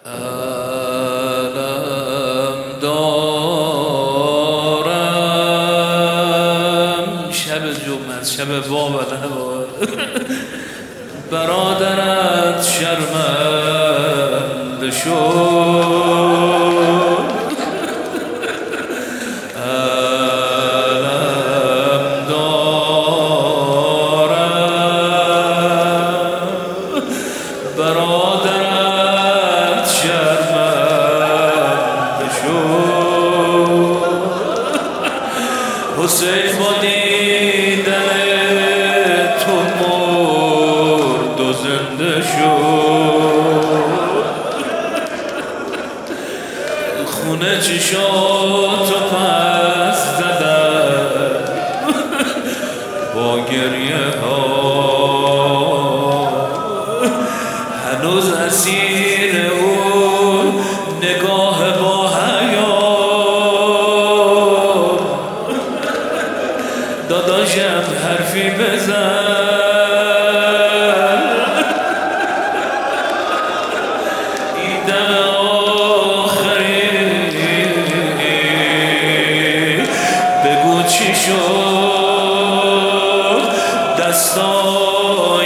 علم دارم شب جمعه شب باب برادرت شرمنده شد علم دارم برادرت شرمنده شد حسین با دیدن تو مرد و زنده شد خونه چشاتو پس زدم با گریه ها هنوز اسیر اون نگاه با حیا داداشم حرفی بزن این دم آخری بگو چی شد دستای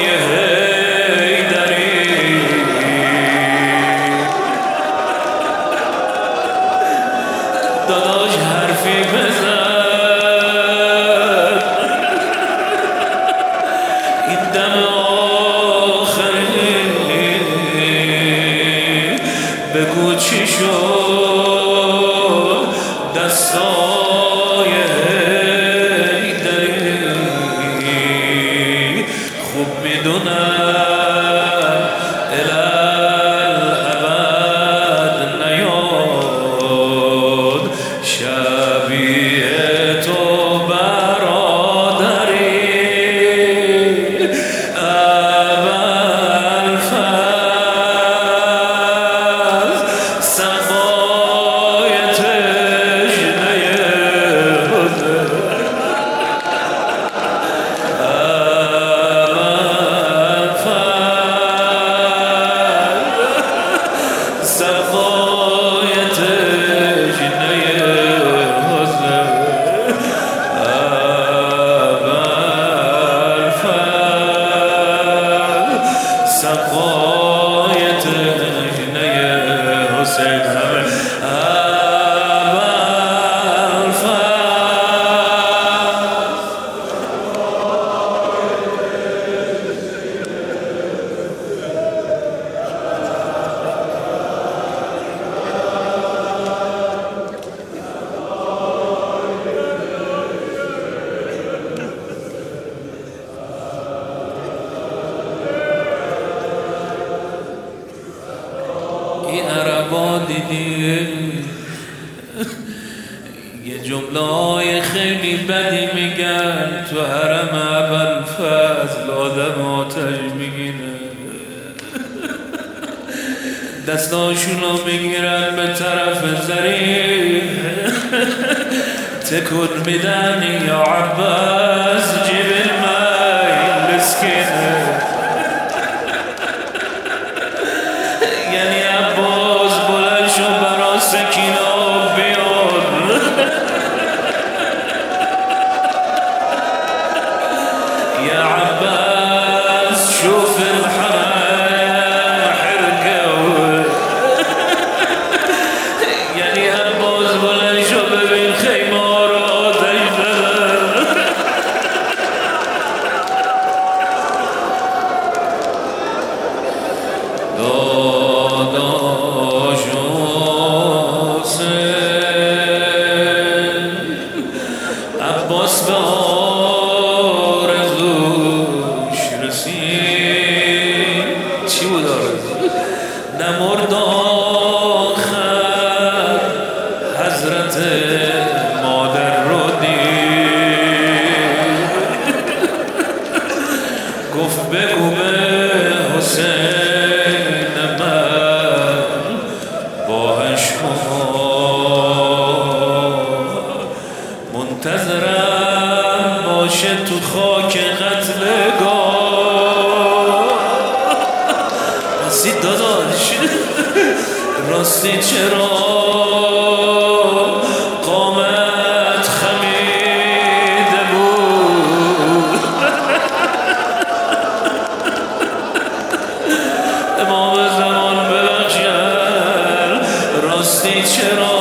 حیدری داداش حرفی بزن این دم آخری بگو چی شد دستای حیدری خوب میدونم الالعبد نیاد شبیه تو برادری اول فز صفای تشنه حضر اول فز صفای تشنه حضر اول فز صفای تشنه حسین همه اول فز این عربا دیدی یه جمله خیلی بدی میگن تو حرم ابوالفضل آدم آتش میگینه دستاشونو میگیرن به طرف زری تکون میدن یا عباس جیب المای مسکینه یعنی عباس بلند شو برا سکینه بیار یا عباس شوف الحرام حرقه یعنی عباس بلند شو ببین خیمه رو آتش زدن داداش حسین عباس به آرزوش رسید چی بود آرزو؟ نمرد آخر حضرت مادر رو دید گفت بگو به حسین من با عشقها منتظرم باشه تو خاک قتلگاه رسید داداش راستی چرا قامت خمیده بود امام زمان ببخشد راستی چرا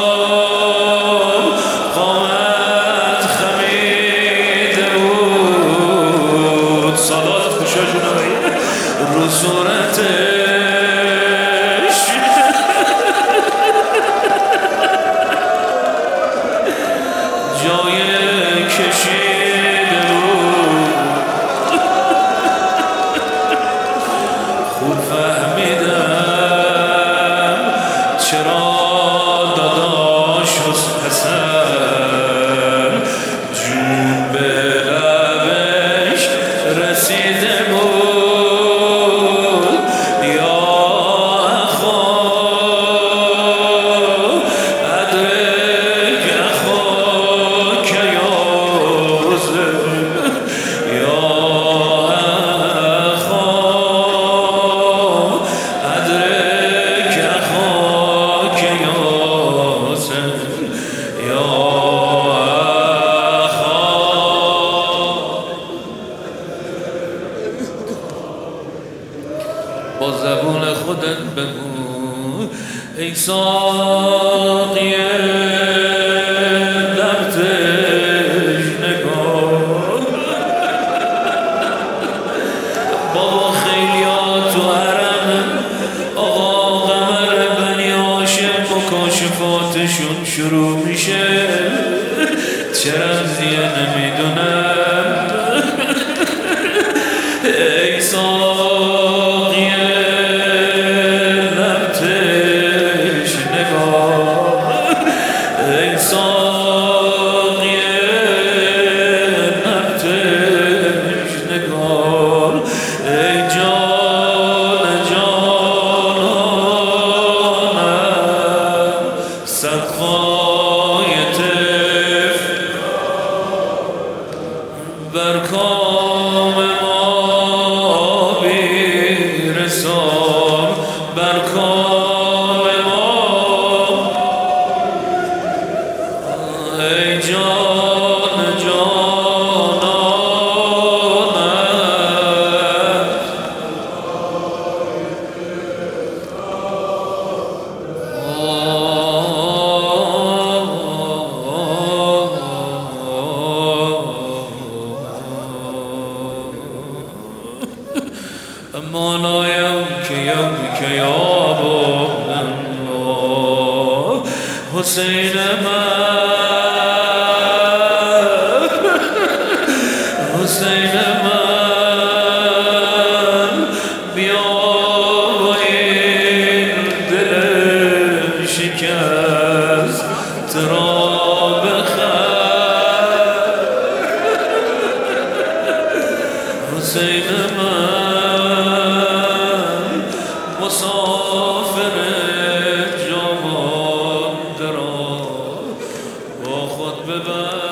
قامت خمیده بود صلات خوشاشونایی رو صورتش جای کشیده بود خوب فهمیدم چرا داداش حسن جون به لبش رسیده بود یا اخا ادرک اخاک یا حسن یا اخا ادرک اخاک یا حسن یا با زبون خودت بگو ای ساقی لبتش نگاه بابا خیلیات و حرم آقا قمر بنی هاشم مکاشفاتشون شروع میشه چه رمزیه نمیدونم ای ساقی لبتش نگاه ای ساقی لبتش نگاه ای جان جانم صدقای طفل بر کام ما بیرسان بر کام ما ای جان جانانم اما لایم که یا الله حسین من حسین من بیا با این دل شکست را بخر حسین من مسافر جوان درا با خود ببر